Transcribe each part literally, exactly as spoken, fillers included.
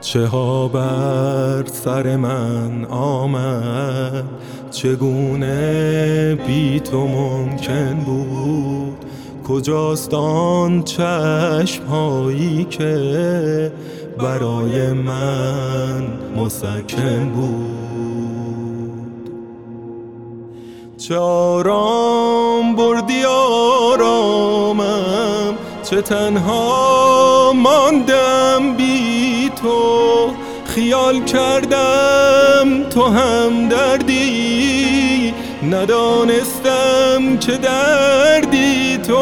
چه ها بر سر من آمد، چگونه بی تو ممکن بود؟ کجاست آن چشم هایی که برای من مسکن بود؟ چه آرام بردی آرامم، چه تنها ماندم بی تو. خیال کردم تو هم دردی، ندانستم که دردی تو.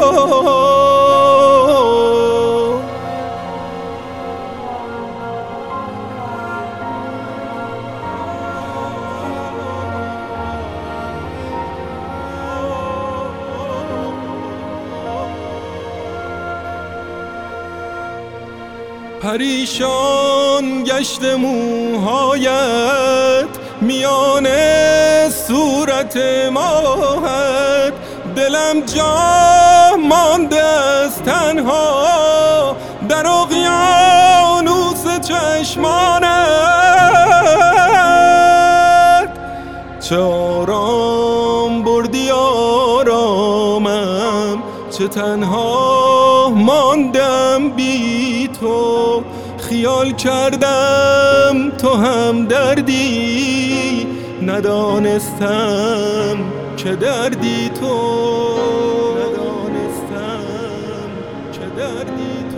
پریشان گشت موهایت میان صورت ماهت، دلم جا مانده از تنها در اقیانوس چشمانت. چه آرام بردی آرامم، چه تنها ماندم بی تو. خیال کردم تو هم دردی، ندانستم که دردی تو. ندانستم که دردی تو.